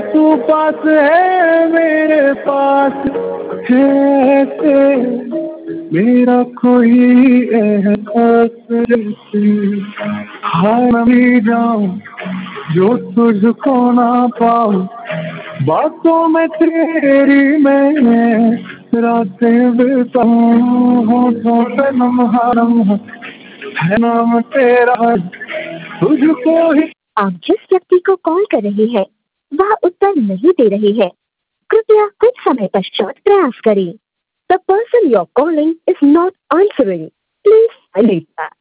तू पास है मेरे पास है मेरा कोई एहसास जैसे हार भी जाऊं जो तुझको ना पाऊं बातों में तेरी मैं रातें बिताऊं होठों पे नमहारम है नाम तेरा तुझको ही। आप जिस व्यक्ति को कॉल कर रहे हैं वह उत्तर नहीं दे रहे हैं, कृपया कुछ समय पश्चात प्रयास करें। The person you are calling is not answering, please let back.